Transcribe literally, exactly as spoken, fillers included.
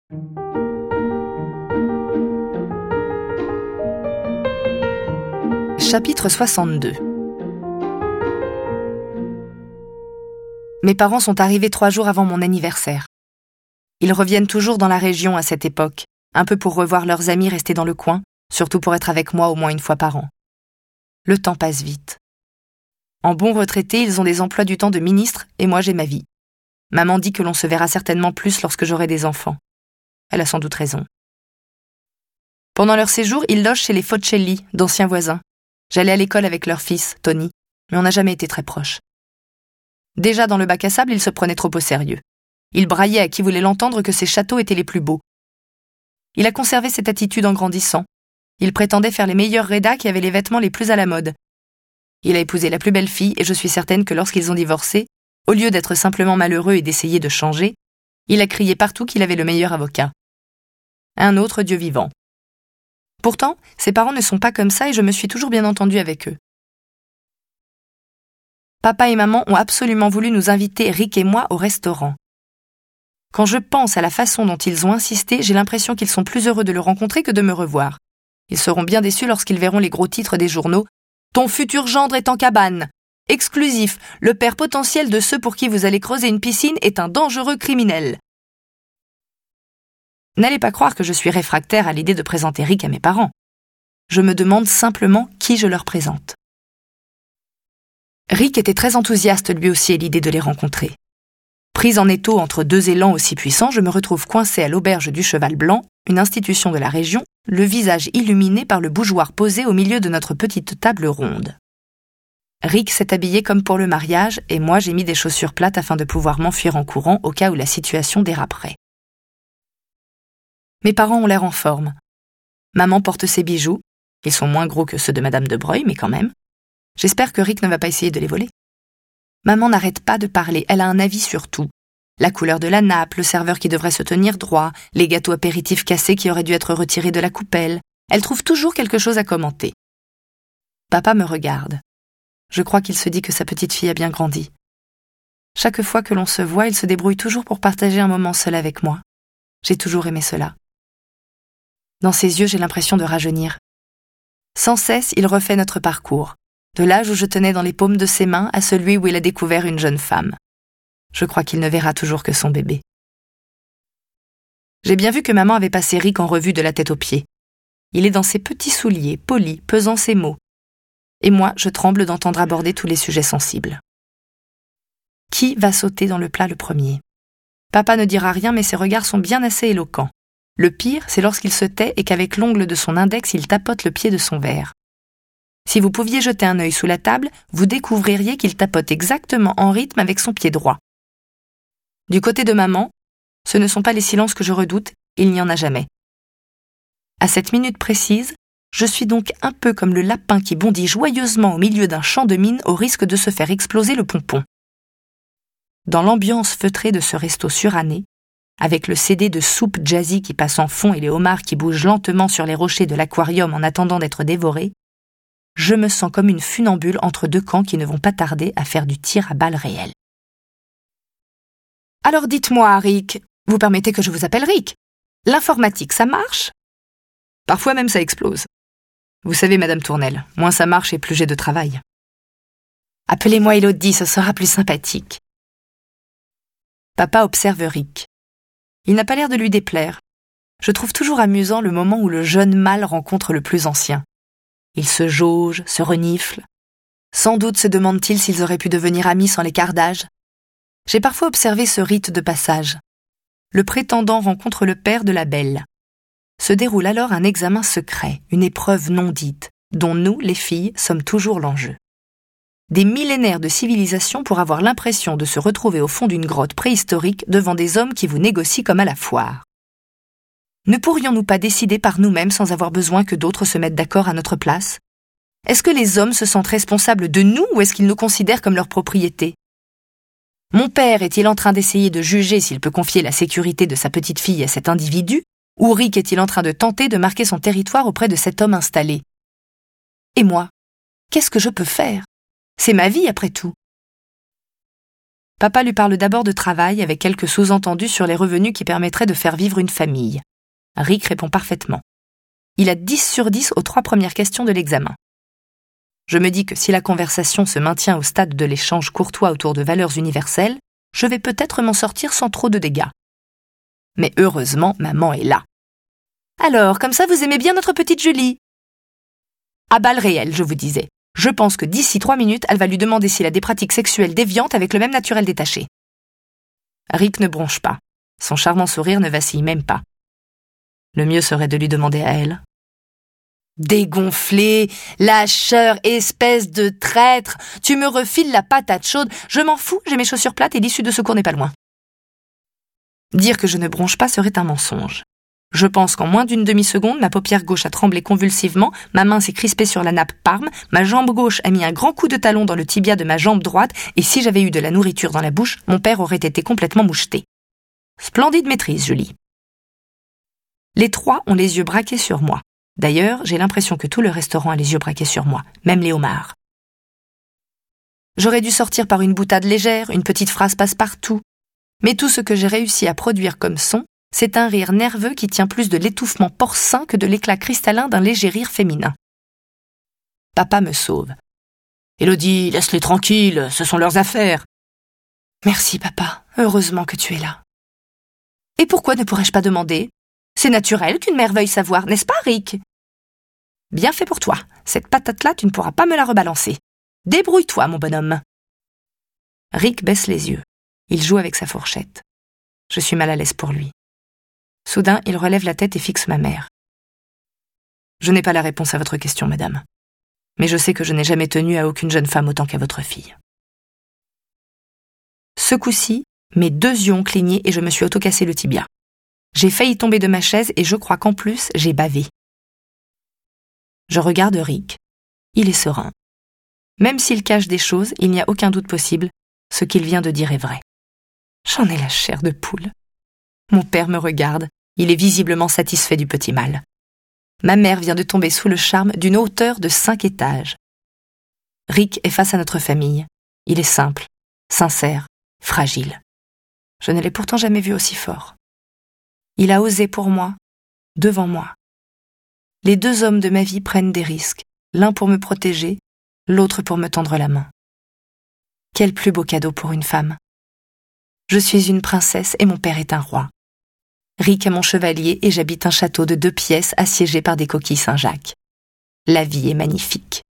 Chapitre soixante-deux. Mes parents sont arrivés trois jours avant mon anniversaire. Ils reviennent toujours dans la région à cette époque, un peu pour revoir leurs amis restés dans le coin, surtout pour être avec moi au moins une fois par an. Le temps passe vite. En bons retraités, ils ont des emplois du temps de ministre et moi j'ai ma vie. Maman dit que l'on se verra certainement plus lorsque j'aurai des enfants. Elle a sans doute raison. Pendant leur séjour, ils logent chez les Focelli, d'anciens voisins. J'allais à l'école avec leur fils, Tony, mais on n'a jamais été très proches. Déjà dans le bac à sable, ils se prenaient trop au sérieux. Il braillait à qui voulait l'entendre que ses châteaux étaient les plus beaux. Il a conservé cette attitude en grandissant. Il prétendait faire les meilleurs rédacs et avait les vêtements les plus à la mode. Il a épousé la plus belle fille et je suis certaine que lorsqu'ils ont divorcé, au lieu d'être simplement malheureux et d'essayer de changer, il a crié partout qu'il avait le meilleur avocat. Un autre Dieu vivant. Pourtant, ses parents ne sont pas comme ça et je me suis toujours bien entendue avec eux. Papa et maman ont absolument voulu nous inviter, Rick et moi, au restaurant. Quand je pense à la façon dont ils ont insisté, j'ai l'impression qu'ils sont plus heureux de le rencontrer que de me revoir. Ils seront bien déçus lorsqu'ils verront les gros titres des journaux. « Ton futur gendre est en cabane !»« Exclusif, le père potentiel de ceux pour qui vous allez creuser une piscine est un dangereux criminel. » N'allez pas croire que je suis réfractaire à l'idée de présenter Rick à mes parents. Je me demande simplement qui je leur présente. Rick était très enthousiaste lui aussi à l'idée de les rencontrer. Prise en étau entre deux élans aussi puissants, je me retrouve coincée à l'auberge du Cheval Blanc, une institution de la région, le visage illuminé par le bougeoir posé au milieu de notre petite table ronde. Rick s'est habillé comme pour le mariage et moi j'ai mis des chaussures plates afin de pouvoir m'enfuir en courant au cas où la situation déraperait. Mes parents ont l'air en forme. Maman porte ses bijoux. Ils sont moins gros que ceux de Madame de Breuil, mais quand même. J'espère que Rick ne va pas essayer de les voler. Maman n'arrête pas de parler, elle a un avis sur tout. La couleur de la nappe, le serveur qui devrait se tenir droit, les gâteaux apéritifs cassés qui auraient dû être retirés de la coupelle. Elle trouve toujours quelque chose à commenter. Papa me regarde. Je crois qu'il se dit que sa petite fille a bien grandi. Chaque fois que l'on se voit, il se débrouille toujours pour partager un moment seul avec moi. J'ai toujours aimé cela. Dans ses yeux, j'ai l'impression de rajeunir. Sans cesse, il refait notre parcours, de l'âge où je tenais dans les paumes de ses mains à celui où il a découvert une jeune femme. Je crois qu'il ne verra toujours que son bébé. J'ai bien vu que maman avait passé Rick en revue de la tête aux pieds. Il est dans ses petits souliers, polis, pesant ses mots. Et moi, je tremble d'entendre aborder tous les sujets sensibles. Qui va sauter dans le plat le premier ? Papa ne dira rien, mais ses regards sont bien assez éloquents. Le pire, c'est lorsqu'il se tait et qu'avec l'ongle de son index, il tapote le pied de son verre. Si vous pouviez jeter un œil sous la table, vous découvririez qu'il tapote exactement en rythme avec son pied droit. Du côté de maman, ce ne sont pas les silences que je redoute, il n'y en a jamais. À cette minute précise, je suis donc un peu comme le lapin qui bondit joyeusement au milieu d'un champ de mine au risque de se faire exploser le pompon. Dans l'ambiance feutrée de ce resto suranné, avec le C D de soupe jazzy qui passe en fond et les homards qui bougent lentement sur les rochers de l'aquarium en attendant d'être dévorés, je me sens comme une funambule entre deux camps qui ne vont pas tarder à faire du tir à balles réelles. Alors dites-moi, Rick, vous permettez que je vous appelle Rick ? L'informatique, ça marche ? Parfois même ça explose. Vous savez, Madame Tournelle, moins ça marche et plus j'ai de travail. Appelez-moi Élodie, ce sera plus sympathique. Papa observe Rick. Il n'a pas l'air de lui déplaire. Je trouve toujours amusant le moment où le jeune mâle rencontre le plus ancien. Il se jauge, se renifle. Sans doute se demande-t-il s'ils auraient pu devenir amis sans l'écart d'âge. J'ai parfois observé ce rite de passage. Le prétendant rencontre le père de la belle. Se déroule alors un examen secret, une épreuve non dite, dont nous, les filles, sommes toujours l'enjeu. Des millénaires de civilisation pour avoir l'impression de se retrouver au fond d'une grotte préhistorique devant des hommes qui vous négocient comme à la foire. Ne pourrions-nous pas décider par nous-mêmes sans avoir besoin que d'autres se mettent d'accord à notre place ? Est-ce que les hommes se sentent responsables de nous ou est-ce qu'ils nous considèrent comme leur propriété ? Mon père est-il en train d'essayer de juger s'il peut confier la sécurité de sa petite fille à cet individu ? Ou Rick est-il en train de tenter de marquer son territoire auprès de cet homme installé ? Et moi, qu'est-ce que je peux faire ? C'est ma vie après tout. Papa lui parle d'abord de travail avec quelques sous-entendus sur les revenus qui permettraient de faire vivre une famille. Rick répond parfaitement. Il a dix sur dix aux trois premières questions de l'examen. Je me dis que si la conversation se maintient au stade de l'échange courtois autour de valeurs universelles, je vais peut-être m'en sortir sans trop de dégâts. Mais heureusement, maman est là. Alors, comme ça, vous aimez bien notre petite Julie ? À balles réelles, je vous disais. Je pense que d'ici trois minutes, elle va lui demander s'il a des pratiques sexuelles déviantes avec le même naturel détaché. Rick ne bronche pas. Son charmant sourire ne vacille même pas. Le mieux serait de lui demander à elle. Dégonflé, lâcheur, espèce de traître, tu me refiles la patate chaude, je m'en fous, j'ai mes chaussures plates et l'issue de secours n'est pas loin. Dire que je ne bronche pas serait un mensonge. Je pense qu'en moins d'une demi-seconde, ma paupière gauche a tremblé convulsivement, ma main s'est crispée sur la nappe Parme, ma jambe gauche a mis un grand coup de talon dans le tibia de ma jambe droite, et si j'avais eu de la nourriture dans la bouche, mon père aurait été complètement moucheté. Splendide maîtrise, Julie. Les trois ont les yeux braqués sur moi. D'ailleurs, j'ai l'impression que tout le restaurant a les yeux braqués sur moi, même les homards. J'aurais dû sortir par une boutade légère, une petite phrase passe-partout. Mais tout ce que j'ai réussi à produire comme son, c'est un rire nerveux qui tient plus de l'étouffement porcin que de l'éclat cristallin d'un léger rire féminin. Papa me sauve. Élodie, laisse-les tranquilles, ce sont leurs affaires. Merci, papa, heureusement que tu es là. Et pourquoi ne pourrais-je pas demander ? C'est naturel qu'une mère veuille savoir, n'est-ce pas, Rick ? Bien fait pour toi, cette patate-là, tu ne pourras pas me la rebalancer. Débrouille-toi, mon bonhomme. Rick baisse les yeux. Il joue avec sa fourchette. Je suis mal à l'aise pour lui. Soudain, il relève la tête et fixe ma mère. Je n'ai pas la réponse à votre question, madame. Mais je sais que je n'ai jamais tenu à aucune jeune femme autant qu'à votre fille. Ce coup-ci, mes deux yeux ont cligné et je me suis auto-cassé le tibia. J'ai failli tomber de ma chaise et je crois qu'en plus, j'ai bavé. Je regarde Rick. Il est serein. Même s'il cache des choses, il n'y a aucun doute possible. Ce qu'il vient de dire est vrai. J'en ai la chair de poule. Mon père me regarde. Il est visiblement satisfait du petit mal. Ma mère vient de tomber sous le charme d'une hauteur de cinq étages. Rick est face à notre famille. Il est simple, sincère, fragile. Je ne l'ai pourtant jamais vu aussi fort. Il a osé pour moi, devant moi. Les deux hommes de ma vie prennent des risques, l'un pour me protéger, l'autre pour me tendre la main. Quel plus beau cadeau pour une femme. Je suis une princesse et mon père est un roi. Rick est mon chevalier et j'habite un château de deux pièces assiégé par des coquilles Saint-Jacques. La vie est magnifique.